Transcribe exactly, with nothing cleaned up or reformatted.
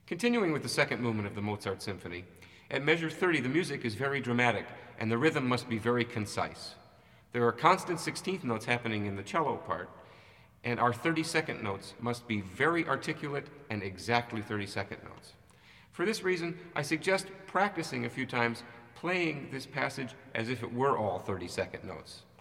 Continuing with the second movement of the Mozart Symphony, at measure thirty the music is very dramatic and the rhythm must be very concise. There are constant sixteenth notes happening in the cello part, and our thirty-second notes must be very articulate and exactly thirty-second notes. For this reason, I suggest practicing a few times playing this passage as if it were all thirty-second notes.